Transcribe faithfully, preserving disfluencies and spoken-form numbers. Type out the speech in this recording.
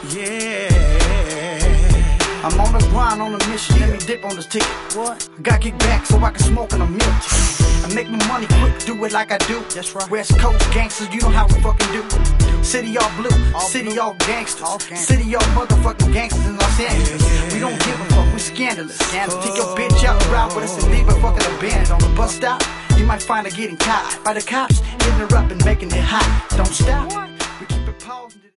Yeah. I'm on the grind, on a mission, let me dip on this ticket. What? I gotta get back so I can smoke in a milk. I make my money quick, do it like I do. That's right. West Coast gangsters, you know how we fucking do. City all blue, all city blue. all gangsters, all city all motherfucking gangsters in Los Angeles. Yeah, yeah, we don't give a fuck, we scandalous. Scandalous. Take your bitch out and ride with us and leave her fucking abandoned on the bus stop. You might find her getting caught by the cops, hitting her up and making it hot. Don't stop.